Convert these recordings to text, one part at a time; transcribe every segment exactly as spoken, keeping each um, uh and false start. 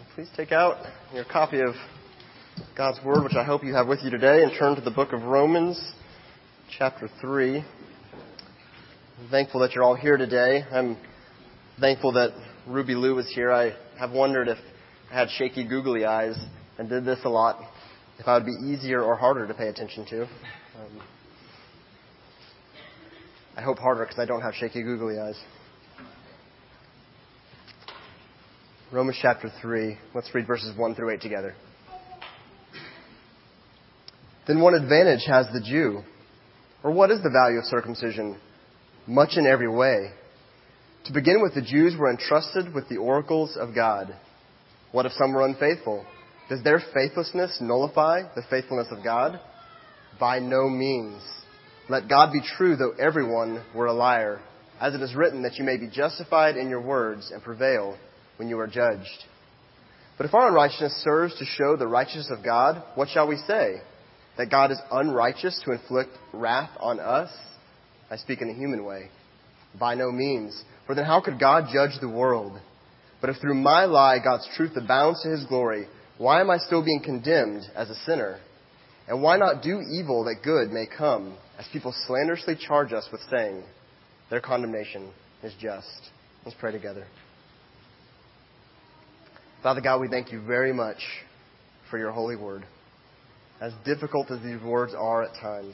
Please take out your copy of God's Word, which I hope you have with you today, and turn to the book of Romans, chapter three. I'm thankful that you're all here today. I'm thankful that Ruby Lou was here. I have wondered if I had shaky, googly eyes and did this a lot, if I would be easier or harder to pay attention to. Um, I hope harder because I don't have shaky, googly eyes. Romans chapter three. Let's read verses one through eight together. Then what advantage has the Jew? Or what is the value of circumcision? Much in every way. To begin with, the Jews were entrusted with the oracles of God. What if some were unfaithful? Does their faithlessness nullify the faithfulness of God? By no means. Let God be true, though everyone were a liar. As it is written, that you may be justified in your words and prevail when you are judged. But if our unrighteousness serves to show the righteousness of God, what shall we say? That God is unrighteous to inflict wrath on us? I speak in a human way. By no means. For then how could God judge the world? But if through my lie God's truth abounds to His glory, why am I still being condemned as a sinner? And why not do evil that good may come, as people slanderously charge us with saying, their condemnation is just? Let's pray together. Father God, we thank you very much for your holy word. As difficult as these words are at times,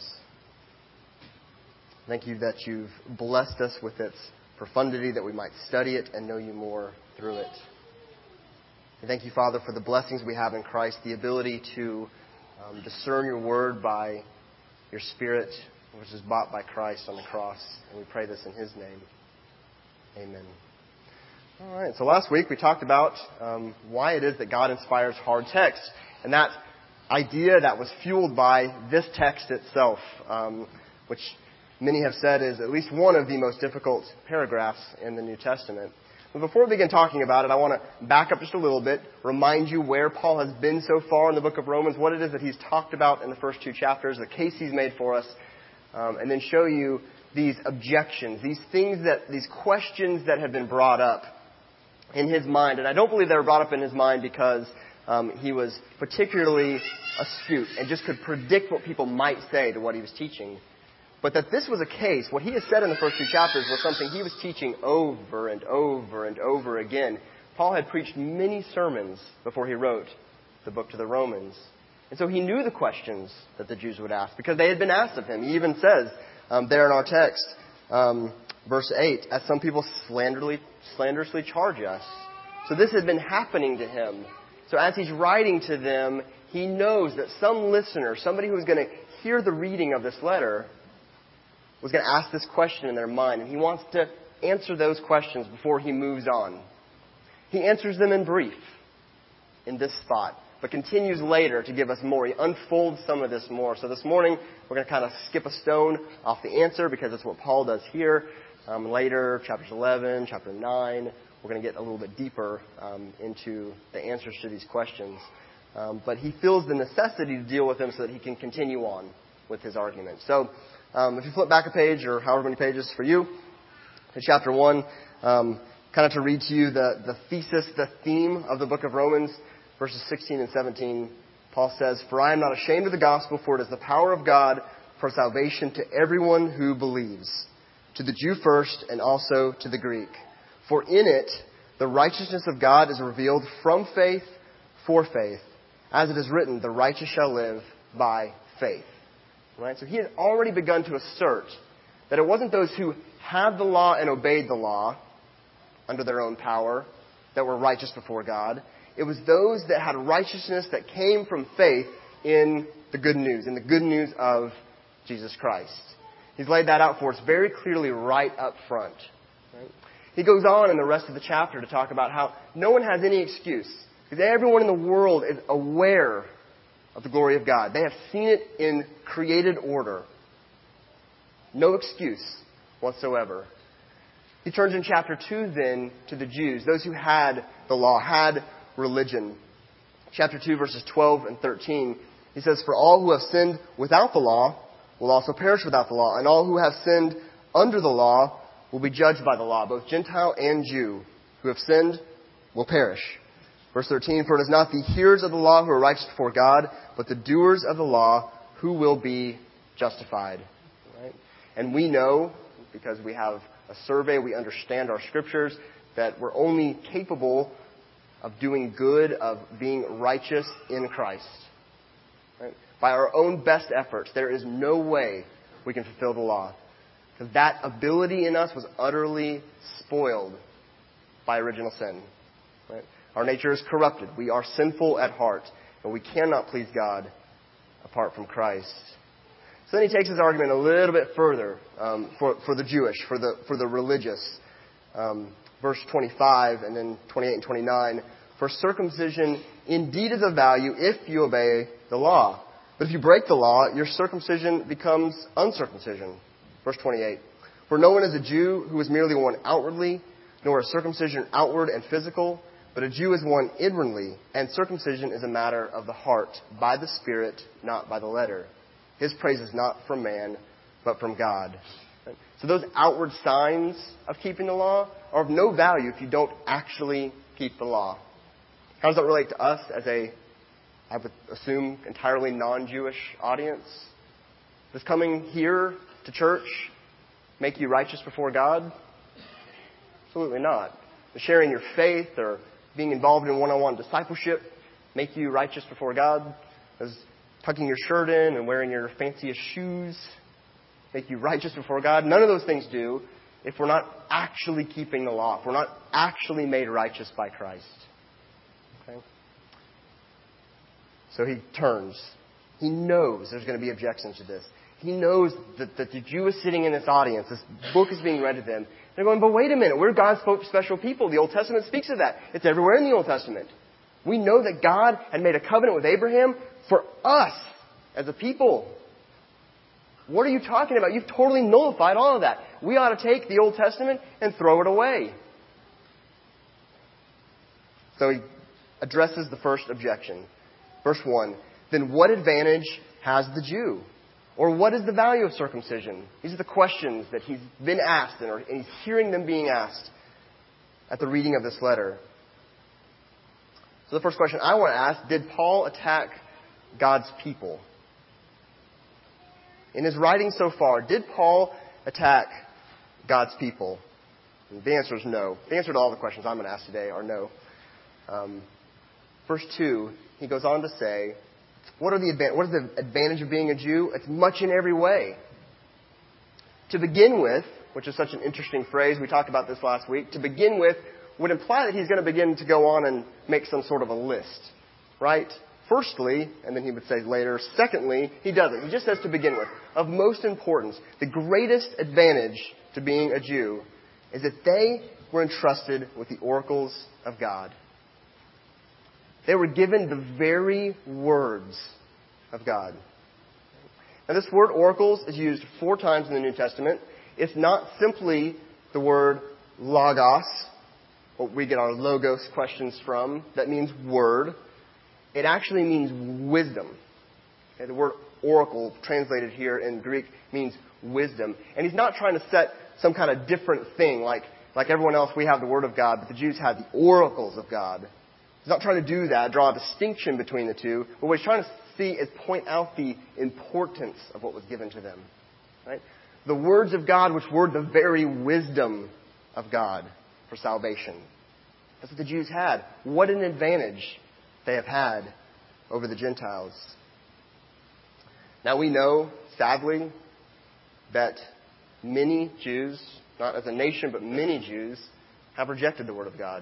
thank you that you've blessed us with its profundity, that we might study it and know you more through it. And thank you, Father, for the blessings we have in Christ, the ability to um, discern your word by your Spirit, which is bought by Christ on the cross. And we pray this in His name. Amen. All right, so last week we talked about um, why it is that God inspires hard text. And that idea that was fueled by this text itself, um, which many have said is at least one of the most difficult paragraphs in the New Testament. But before we begin talking about it, I want to back up just a little bit, remind you where Paul has been so far in the book of Romans, what it is that he's talked about in the first two chapters, the case he's made for us, um, and then show you these objections, these things that, these questions that have been brought up in his mind. And I don't believe they were brought up in his mind because um, he was particularly astute and just could predict what people might say to what he was teaching. But that this was a case, what he has said in the first two chapters was something he was teaching over and over and over again. Paul had preached many sermons before he wrote the book to the Romans. And so he knew the questions that the Jews would ask because they had been asked of him. He even says um, there in our text, um, verse eight, as some people slanderously, slanderously charge us. So this had been happening to him. So as he's writing to them, he knows that some listener, somebody who's going to hear the reading of this letter, was going to ask this question in their mind. And he wants to answer those questions before he moves on. He answers them in brief in this spot, but continues later to give us more. He unfolds some of this more. So this morning, we're going to kind of skip a stone off the answer because that's what Paul does here. Um, later, chapters eleven, chapter nine, we're going to get a little bit deeper um, into the answers to these questions. Um, but he feels the necessity to deal with them so that he can continue on with his argument. So um, if you flip back a page, or however many pages for you, to chapter one, um, kind of to read to you the, the thesis, the theme of the book of Romans, verses sixteen and seventeen, Paul says, "For I am not ashamed of the gospel, for it is the power of God for salvation to everyone who believes, to the Jew first and also to the Greek. For in it the righteousness of God is revealed from faith for faith. As it is written, the righteous shall live by faith." Right? So he had already begun to assert that it wasn't those who had the law and obeyed the law under their own power that were righteous before God. It was those that had righteousness that came from faith in the good news, in the good news of Jesus Christ. He's laid that out for us very clearly right up front. Right? He goes on in the rest of the chapter to talk about how no one has any excuse, because everyone in the world is aware of the glory of God. They have seen it in created order. No excuse whatsoever. He turns in chapter two then to the Jews, those who had the law, had religion. Chapter two, verses twelve and thirteen, he says, "For all who have sinned without the law will also perish without the law, and all who have sinned under the law will be judged by the law. Both Gentile and Jew who have sinned will perish." Verse thirteen, for it is not the hearers of the law who are righteous before God, but the doers of the law who will be justified. Right? And we know, because we have a survey, we understand our scriptures, that we're only capable of doing good, of being righteous in Christ. Right? By our own best efforts, there is no way we can fulfill the law. Because that ability in us was utterly spoiled by original sin. Right? Our nature is corrupted. We are sinful at heart. And we cannot please God apart from Christ. So then he takes his argument a little bit further um, for, for the Jewish, for the, for the religious. Um, verse twenty-five and then twenty-eight and twenty-nine. For circumcision indeed is of value if you obey the law. But if you break the law, your circumcision becomes uncircumcision. Verse twenty-eight. For no one is a Jew who is merely one outwardly, nor is circumcision outward and physical, but a Jew is one inwardly, and circumcision is a matter of the heart, by the Spirit, not by the letter. His praise is not from man, but from God. So those outward signs of keeping the law are of no value if you don't actually keep the law. How does that relate to us as a, I would assume, entirely non-Jewish audience? Does coming here to church make you righteous before God? Absolutely not. Does sharing your faith or being involved in one-on-one discipleship make you righteous before God? Does tucking your shirt in and wearing your fanciest shoes make you righteous before God? None of those things do if we're not actually keeping the law, if we're not actually made righteous by Christ. Okay? So he turns. He knows there's going to be objections to this. He knows that, that the Jew is sitting in this audience. This book is being read to them. They're going, but wait a minute. We're God's special people. The Old Testament speaks of that. It's everywhere in the Old Testament. We know that God had made a covenant with Abraham for us as a people. What are you talking about? You've totally nullified all of that. We ought to take the Old Testament and throw it away. So he addresses the first objection. Verse one, then what advantage has the Jew? Or what is the value of circumcision? These are the questions that he's been asked and he's hearing them being asked at the reading of this letter. So the first question I want to ask, did Paul attack God's people? In his writing so far, did Paul attack God's people? And the answer is no. The answer to all the questions I'm going to ask today are no. Um, verse two, he goes on to say, what are the advan- what is the advantage of being a Jew? It's much in every way. To begin with, which is such an interesting phrase, we talked about this last week, to begin with would imply that he's going to begin to go on and make some sort of a list, right? Firstly, and then he would say later, secondly, he doesn't. He just says to begin with, of most importance, the greatest advantage to being a Jew is that they were entrusted with the oracles of God. They were given the very words of God. Now this word oracles is used four times in the New Testament. It's not simply the word logos, what we get our logos questions from. That means word. It actually means wisdom. Okay, the word oracle, translated here in Greek, means wisdom. And he's not trying to set some kind of different thing. Like, like everyone else, we have the Word of God, but the Jews had the oracles of God. He's not trying to do that, draw a distinction between the two. But what he's trying to see is point out the importance of what was given to them. Right? The words of God, which were the very wisdom of God for salvation. That's what the Jews had. What an advantage they have had over the Gentiles. Now we know, sadly, that many Jews, not as a nation, but many Jews, have rejected the Word of God.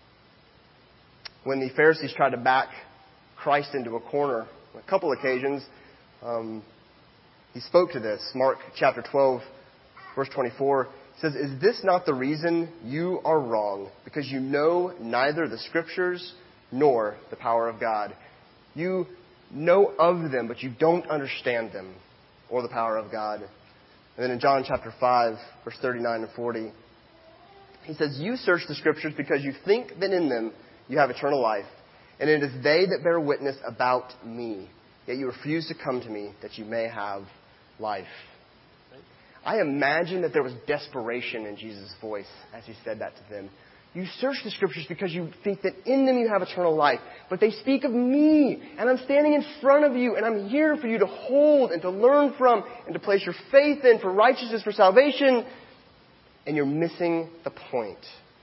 When the Pharisees tried to back Christ into a corner on a couple occasions, um, he spoke to this. Mark chapter twelve, verse twenty-four says, "Is this not the reason you are wrong? Because you know neither the Scriptures nor the power of God." You know of them, but you don't understand them or the power of God. And then in John chapter five, verse thirty-nine and forty, he says, "You search the Scriptures because you think that in them you have eternal life, and it is they that bear witness about me. Yet you refuse to come to me that you may have life." I imagine that there was desperation in Jesus' voice as he said that to them. You search the Scriptures because you think that in them you have eternal life. But they speak of me, and I'm standing in front of you, and I'm here for you to hold and to learn from and to place your faith in for righteousness, for salvation. And you're missing the point.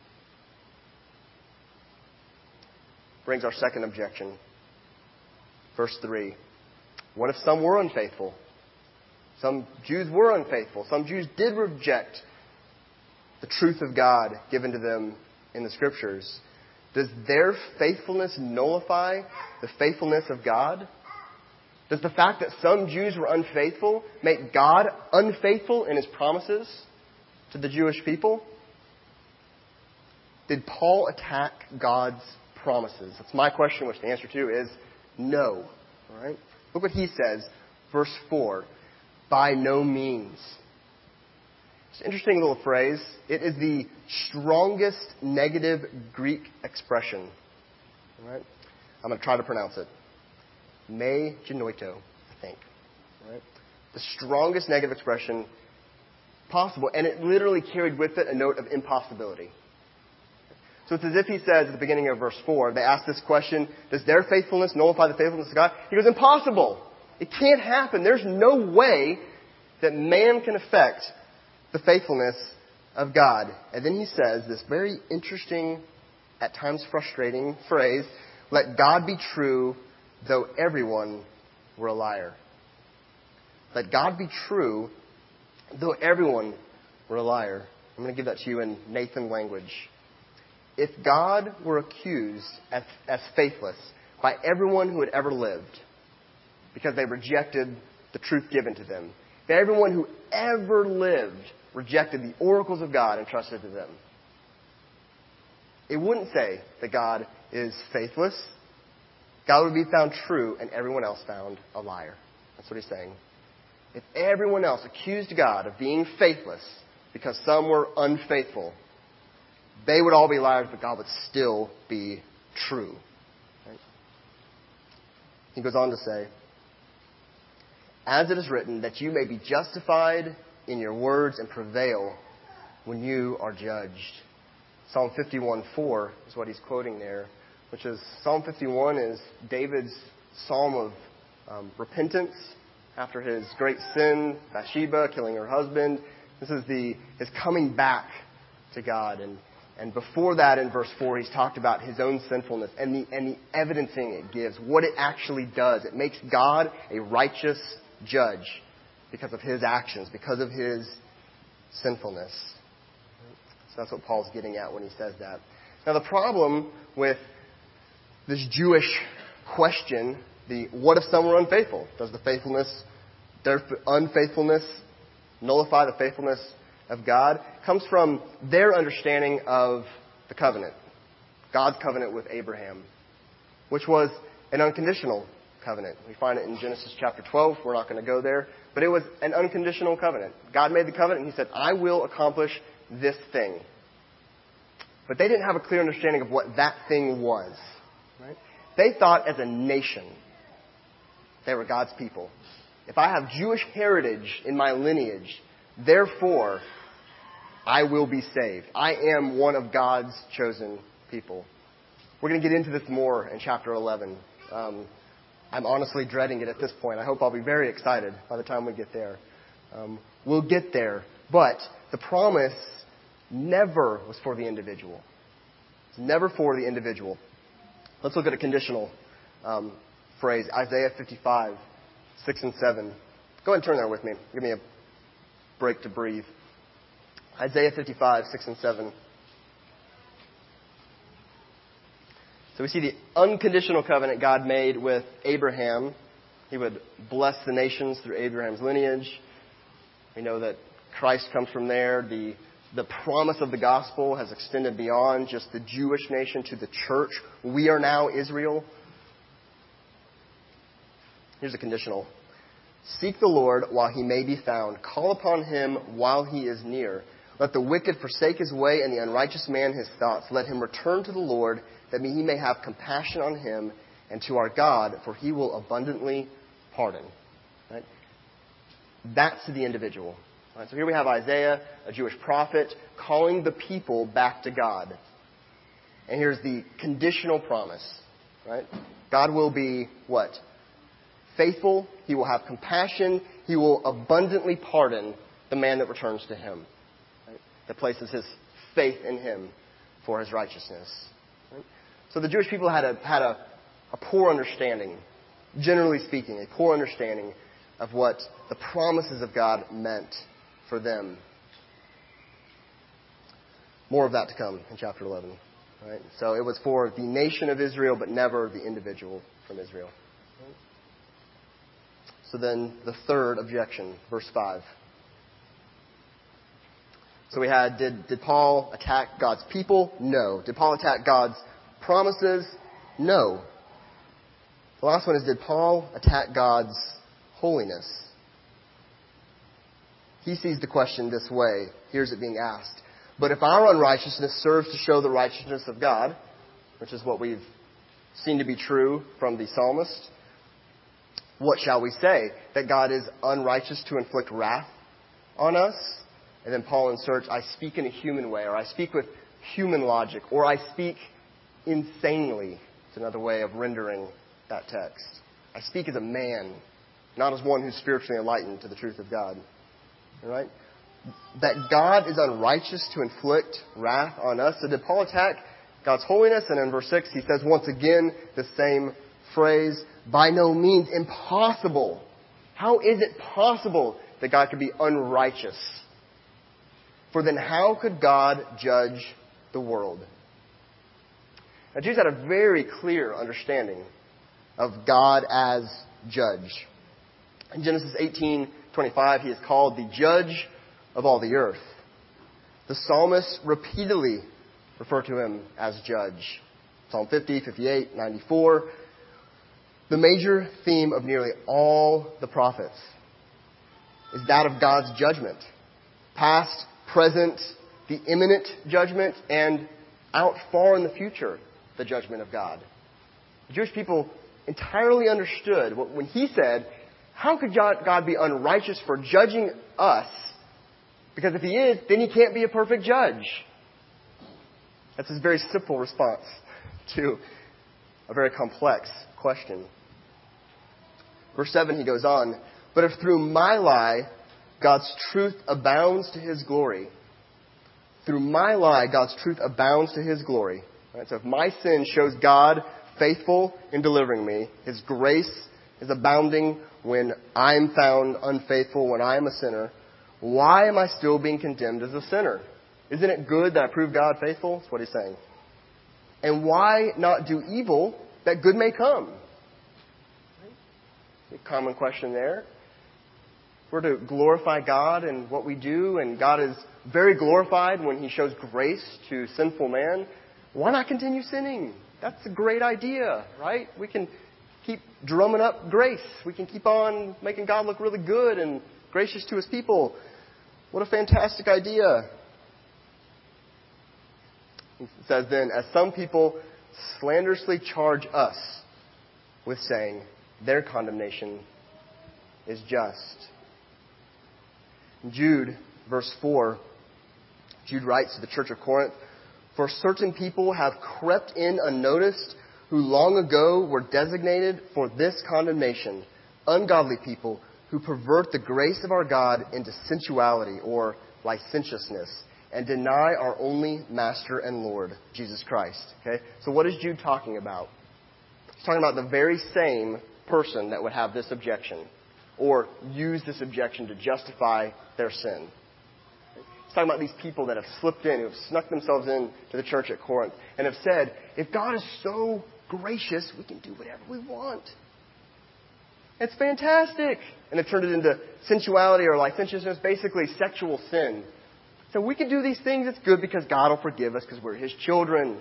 Brings our second objection. Verse three. What if some were unfaithful? Some Jews were unfaithful. Some Jews did reject the truth of God given to them in the Scriptures. Does their faithfulness nullify the faithfulness of God? Does the fact that some Jews were unfaithful make God unfaithful in His promises to the Jewish people? Did Paul attack God's promises? That's my question, which the answer to is no. All right? Look what he says, verse four. By no means. It's an interesting little phrase. It is the strongest negative Greek expression. All right? I'm going to try to pronounce it. Me genoito, I think. All right? The strongest negative expression possible. And it literally carried with it a note of impossibility. So it's as if he says at the beginning of verse four, they ask this question, does their faithfulness nullify the faithfulness of God? He goes, impossible. It can't happen. There's no way that man can affect the faithfulness of God. And then he says this very interesting, at times frustrating phrase, let God be true, though everyone were a liar. Let God be true, though everyone were a liar. I'm going to give that to you in Nathan language. If God were accused as, as faithless by everyone who had ever lived because they rejected the truth given to them, if everyone who ever lived rejected the oracles of God entrusted to them, it wouldn't say that God is faithless. God would be found true and everyone else found a liar. That's what he's saying. If everyone else accused God of being faithless because some were unfaithful, they would all be liars, but God would still be true. Right? He goes on to say, as it is written, that you may be justified in your words and prevail when you are judged. Psalm fifty-one four is what he's quoting there, which is, Psalm fifty-one is David's psalm of um, repentance after his great sin, Bathsheba, killing her husband. This is the his coming back to God. And And before that, in verse four, he's talked about his own sinfulness and the, and the evidencing it gives, what it actually does. It makes God a righteous judge because of his actions, because of his sinfulness. So that's what Paul's getting at when he says that. Now, the problem with this Jewish question, the what if some were unfaithful? Does the faithfulness, their unfaithfulness nullify the faithfulness of God, comes from their understanding of the covenant. God's covenant with Abraham, which was an unconditional covenant. We find it in Genesis chapter twelve. We're not going to go there. But it was an unconditional covenant. God made the covenant and He said, I will accomplish this thing. But they didn't have a clear understanding of what that thing was. Right? They thought as a nation, they were God's people. If I have Jewish heritage in my lineage, therefore, I will be saved. I am one of God's chosen people. We're going to get into this more in chapter eleven. Um, I'm honestly dreading it at this point. I hope I'll be very excited by the time we get there. Um, we'll get there. But the promise never was for the individual. It's never for the individual. Let's look at a conditional um, phrase. Isaiah fifty-five, six and seven. Go ahead and turn there with me. Give me a break to breathe. Isaiah fifty-five, six and seven. So we see the unconditional covenant God made with Abraham. He would bless the nations through Abraham's lineage. We know that Christ comes from there. The, the promise of the gospel has extended beyond just the Jewish nation to the church. We are now Israel. Here's a conditional. Seek the Lord while He may be found. Call upon Him while He is near. Let the wicked forsake his way and the unrighteous man his thoughts. Let him return to the Lord, that He may have compassion on him, and to our God, for He will abundantly pardon. Right? That's to the individual. Right? So here we have Isaiah, a Jewish prophet, calling the people back to God. And here's the conditional promise, right? God will be what? Faithful. He will have compassion. He will abundantly pardon the man that returns to him, right? That places his faith in him for his righteousness. Right? So the Jewish people had a had a, a poor understanding, generally speaking, a poor understanding of what the promises of God meant for them. More of that to come in chapter eleven. Right? So it was for the nation of Israel, but never the individual from Israel. Right? So then the third objection, verse five. So we had, did, did Paul attack God's people? No. Did Paul attack God's promises? No. The last one is, did Paul attack God's holiness? He sees the question this way. Here's it being asked. But if our unrighteousness serves to show the righteousness of God, which is what we've seen to be true from the psalmist, what shall we say? That God is unrighteous to inflict wrath on us? And then Paul inserts, I speak in a human way, or I speak with human logic, or I speak insanely. It's another way of rendering that text. I speak as a man, not as one who's spiritually enlightened to the truth of God. All right? That God is unrighteous to inflict wrath on us. So did Paul attack God's holiness? And in verse six, he says once again the same phrase, by no means, impossible. How is it possible that God could be unrighteous? For then how could God judge the world? Now, Jews had a very clear understanding of God as judge. In Genesis eighteen twenty-five, he is called the judge of all the earth. The psalmists repeatedly refer to him as judge. Psalm fifty, fifty-eight, ninety-four. The major theme of nearly all the prophets is that of God's judgment. Past, present, the imminent judgment, and out far in the future, the judgment of God. The Jewish people entirely understood what, when he said, how could God be unrighteous for judging us? Because if he is, then he can't be a perfect judge. That's his very simple response to a very complex question. Verse seven, he goes on, but if through my lie God's truth abounds to his glory, through my lie God's truth abounds to his glory. Right? So if my sin shows God faithful in delivering me, his grace is abounding when I'm found unfaithful, when I am a sinner, why am I still being condemned as a sinner? Isn't it good that I prove God faithful? That's what he's saying. And why not do evil that good may come? A common question there. We're to glorify God in what we do, and God is very glorified when he shows grace to sinful man. Why not continue sinning? That's a great idea, right? We can keep drumming up grace. We can keep on making God look really good and gracious to his people. What a fantastic idea. It says then, as some people slanderously charge us with saying their condemnation is just. In Jude, verse four, Jude writes to the church of Corinth, for certain people have crept in unnoticed, who long ago were designated for this condemnation, ungodly people who pervert the grace of our God into sensuality or licentiousness and deny our only Master and Lord, Jesus Christ. Okay? So what is Jude talking about? He's talking about the very same person that would have this objection or use this objection to justify their sin. He's talking about these people that have slipped in, who have snuck themselves in to the church at Corinth and have said, if God is so gracious, we can do whatever we want. It's fantastic. And they've turned it into sensuality or licentiousness, basically sexual sin. So we can do these things, it's good because God will forgive us because we're his children.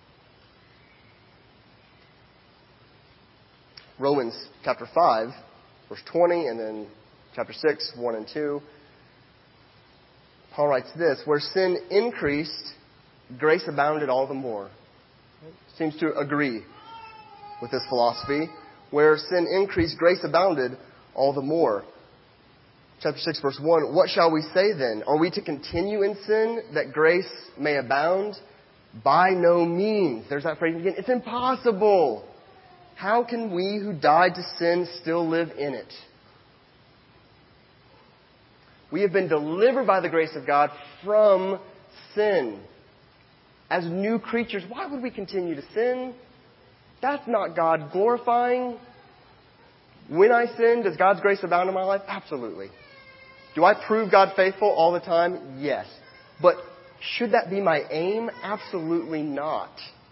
Romans chapter five, verse twenty, and then chapter six, one and two. Paul writes this, where sin increased, grace abounded all the more. Seems to agree with this philosophy. Where sin increased, grace abounded all the more. Chapter six, verse one, what shall we say then? Are we to continue in sin that grace may abound? By no means. There's that phrase again. It's impossible. How can we who died to sin still live in it? We have been delivered by the grace of God from sin. As new creatures, why would we continue to sin? That's not God glorifying. When I sin, does God's grace abound in my life? Absolutely. Do I prove God faithful all the time? Yes. But should that be my aim? Absolutely not.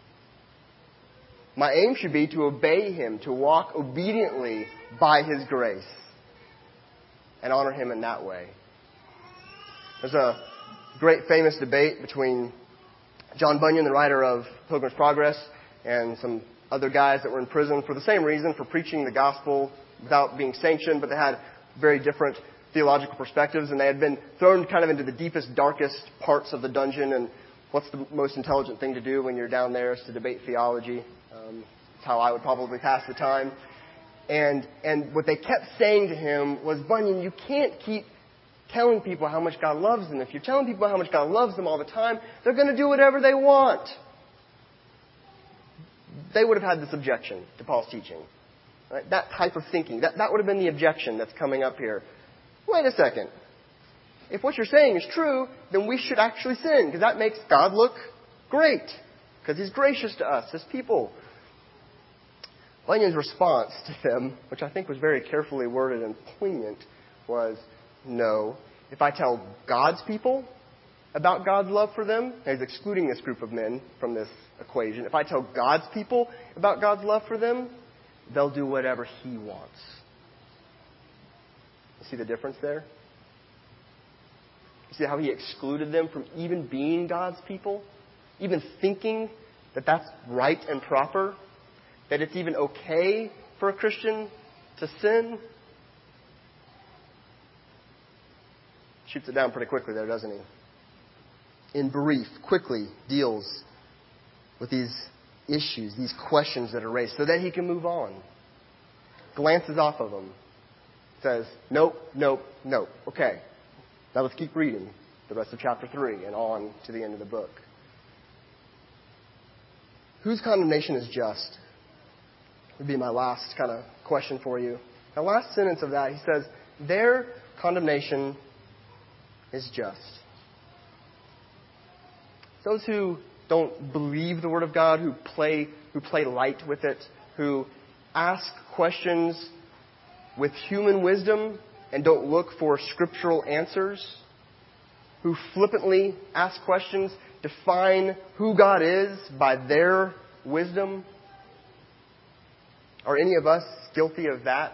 My aim should be to obey Him, to walk obediently by His grace, and honor Him in that way. There's a great famous debate between John Bunyan, the writer of Pilgrim's Progress, and some other guys that were in prison for the same reason, for preaching the gospel without being sanctioned, but they had very different theological perspectives, and they had been thrown kind of into the deepest, darkest parts of the dungeon. And what's the most intelligent thing to do when you're down there is to debate theology. Um, that's how I would probably pass the time. And and what they kept saying to him was, Bunyan, you can't keep telling people how much God loves them. If you're telling people how much God loves them all the time, they're going to do whatever they want. They would have had this objection to Paul's teaching. Right? That type of thinking. That, that would have been the objection that's coming up here. Wait a second. If what you're saying is true, then we should actually sin, because that makes God look great, because He's gracious to us as people. Bunyan's response to them, which I think was very carefully worded and poignant, was, no. If I tell God's people about God's love for them, and he's excluding this group of men from this equation. If I tell God's people about God's love for them, they'll do whatever He wants. You see the difference there? You see how He excluded them from even being God's people? Even thinking that that's right and proper? That it's even okay for a Christian to sin? Shoots it down pretty quickly there, doesn't he? In brief, quickly deals with these issues, these questions that are raised, so that he can move on. Glances off of them. Says, nope, nope, nope. Okay, now let's keep reading the rest of chapter three and on to the end of the book. Whose condemnation is just? Would be my last kind of question for you. The last sentence of that, he says, their condemnation is just. Those who don't believe the Word of God, who play who play light with it, who ask questions with human wisdom and don't look for scriptural answers, who flippantly ask questions, define who God is by their wisdom. Are any of us guilty of that?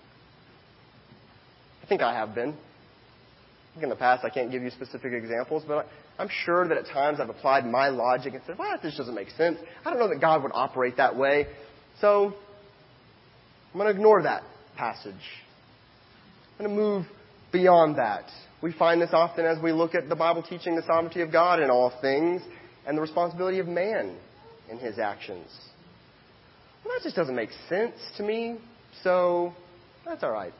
I think I have been. I think in the past I can't give you specific examples, but I'm sure that at times I've applied my logic and said, well, this doesn't make sense. I don't know that God would operate that way. So I'm going to ignore that passage. I'm going to move beyond that. We find this often as we look at the Bible teaching the sovereignty of God in all things and the responsibility of man in his actions. Well, that just doesn't make sense to me, so that's all right.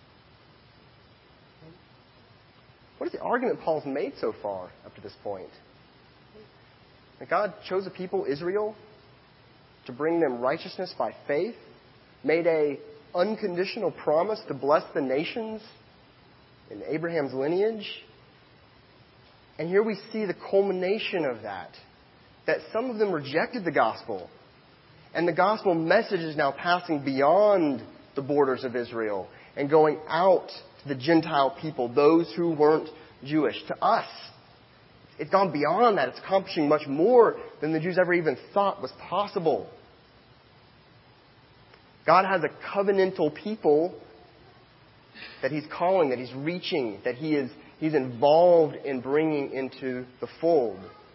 What is the argument Paul's made so far up to this point? That God chose a people, Israel, to bring them righteousness by faith, made a unconditional promise to bless the nations in Abraham's lineage. And here we see the culmination of that, that some of them rejected the gospel. And the gospel message is now passing beyond the borders of Israel and going out to the Gentile people, those who weren't Jewish. To us, it's gone beyond that. It's accomplishing much more than the Jews ever even thought was possible. God has a covenantal people that He's calling, that He's reaching, that He is He's involved in bringing into the fold.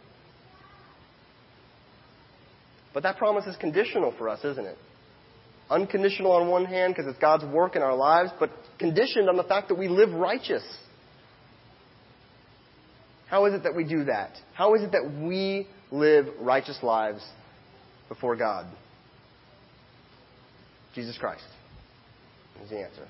But that promise is conditional for us, isn't it? Unconditional on one hand because it's God's work in our lives, but conditioned on the fact that we live righteous. How is it that we do that? How is it that we live righteous lives before God? Jesus Christ is the answer.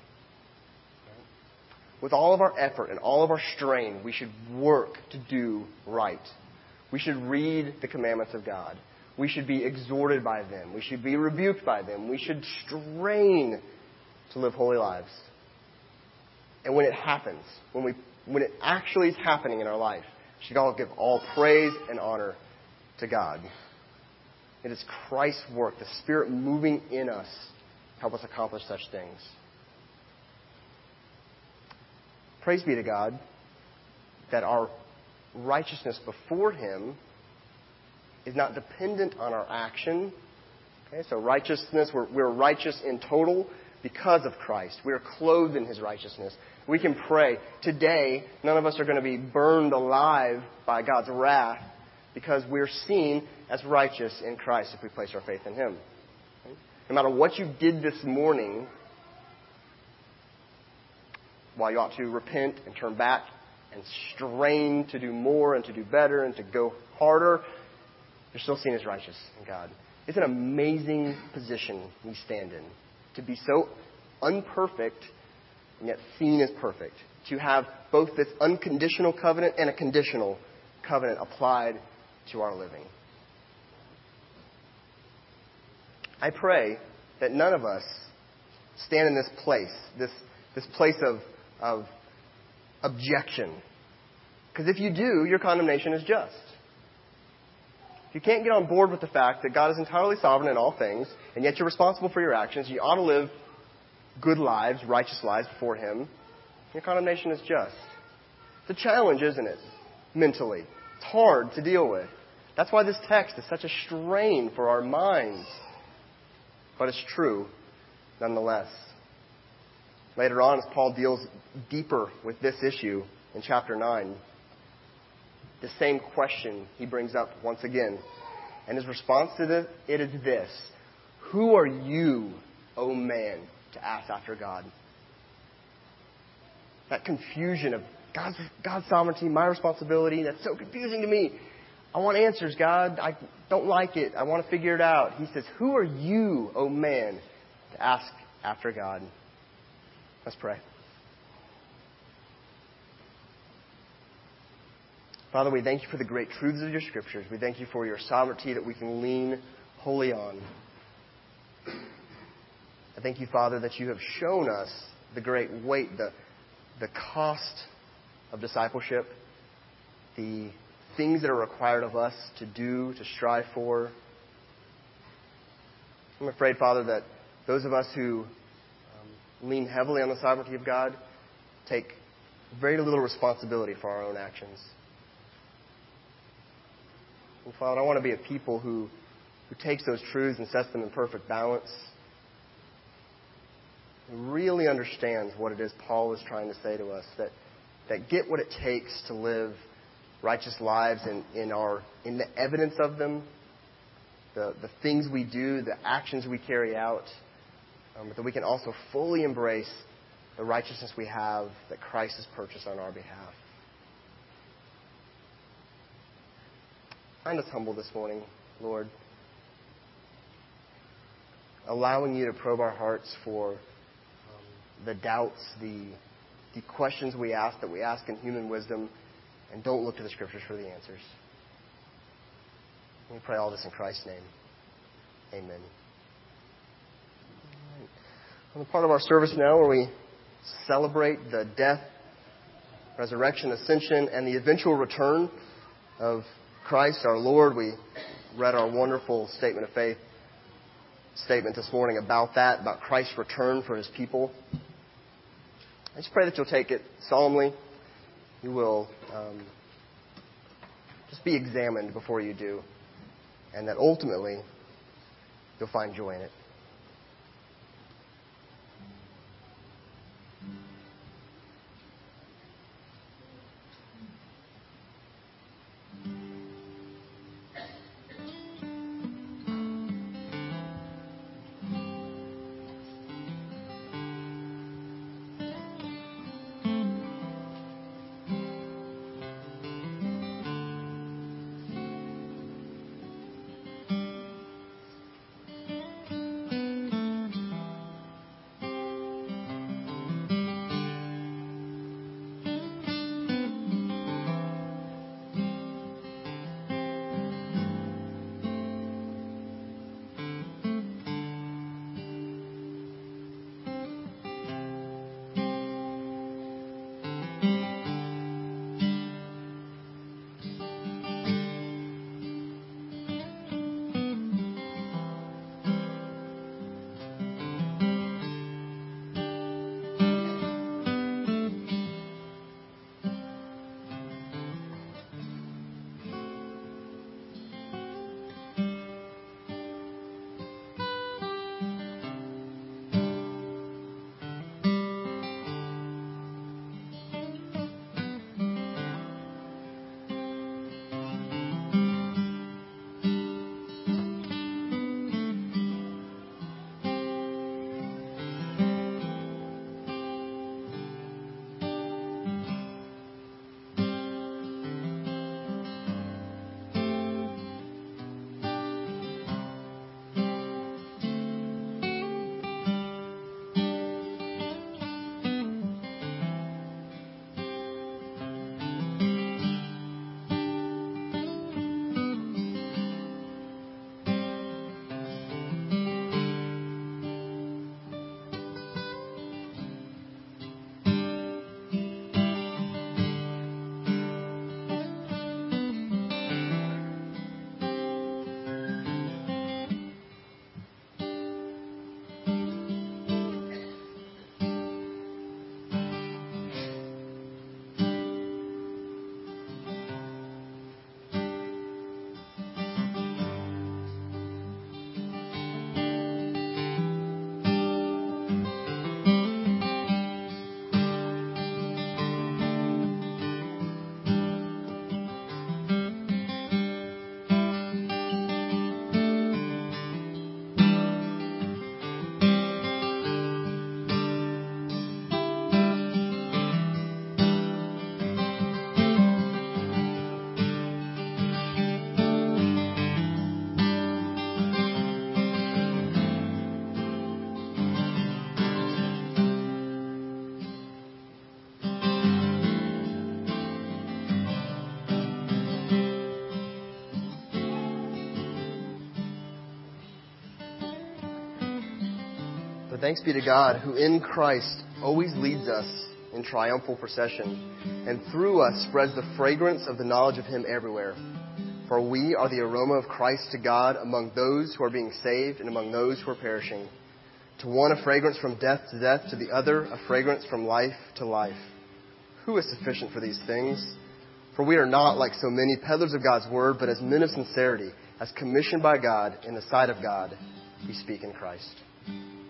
With all of our effort and all of our strain, we should work to do right. We should read the commandments of God. We should be exhorted by them. We should be rebuked by them. We should strain to live holy lives. And when it happens, when we, when it actually is happening in our life, we should all give all praise and honor to God. It is Christ's work, the Spirit moving in us, to help us accomplish such things. Praise be to God that our righteousness before Him is not dependent on our action. Okay, so righteousness, we're, we're righteous in total because of Christ. We are clothed in His righteousness. We can pray. Today, none of us are going to be burned alive by God's wrath because we're seen as righteous in Christ if we place our faith in Him. Okay? No matter what you did this morning, while you ought to repent and turn back and strain to do more and to do better and to go harder, you're still seen as righteous in God. It's an amazing position we stand in. To be so unperfect and yet seen as perfect. To have both this unconditional covenant and a conditional covenant applied to our living. I pray that none of us stand in this place, this, this place of, of objection. Because if you do, your condemnation is just. If you can't get on board with the fact that God is entirely sovereign in all things, and yet you're responsible for your actions, you ought to live good lives, righteous lives before Him, your condemnation is just. It's a challenge, isn't it? Mentally. It's hard to deal with. That's why this text is such a strain for our minds. But it's true, nonetheless. Later on, as Paul deals deeper with this issue in chapter nine, the same question he brings up once again. And his response to it is this: who are you, O man, to ask after God? That confusion of God's, God's sovereignty, my responsibility, that's so confusing to me. I want answers, God. I don't like it. I want to figure it out. He says, who are you, O man, to ask after God? Let's pray. Father, we thank you for the great truths of your Scriptures. We thank you for your sovereignty that we can lean wholly on. I thank you, Father, that you have shown us the great weight, the, the cost of discipleship, the things that are required of us to do, to strive for. I'm afraid, Father, that those of us who um, lean heavily on the sovereignty of God take very little responsibility for our own actions. And Father, I want to be a people who, who takes those truths and sets them in perfect balance. And really understands what it is Paul is trying to say to us. That, that get what it takes to live righteous lives in, in, our, in the evidence of them. The, the things we do, the actions we carry out. Um, but that we can also fully embrace the righteousness we have that Christ has purchased on our behalf. Find us humble this morning, Lord. Allowing you to probe our hearts for um, the doubts, the, the questions we ask that we ask in human wisdom, and don't look to the Scriptures for the answers. We pray all this in Christ's name. Amen. On the part of our service now where we celebrate the death, resurrection, ascension, and the eventual return of Christ, our Lord. We read our wonderful statement of faith statement this morning about that, about Christ's return for His people. I just pray that you'll take it solemnly. You will um, just be examined before you do, and that ultimately you'll find joy in it. But thanks be to God, who in Christ always leads us in triumphal procession, and through us spreads the fragrance of the knowledge of Him everywhere. For we are the aroma of Christ to God among those who are being saved and among those who are perishing. To one a fragrance from death to death, to the other a fragrance from life to life. Who is sufficient for these things? For we are not like so many peddlers of God's word, but as men of sincerity, as commissioned by God in the sight of God, we speak in Christ.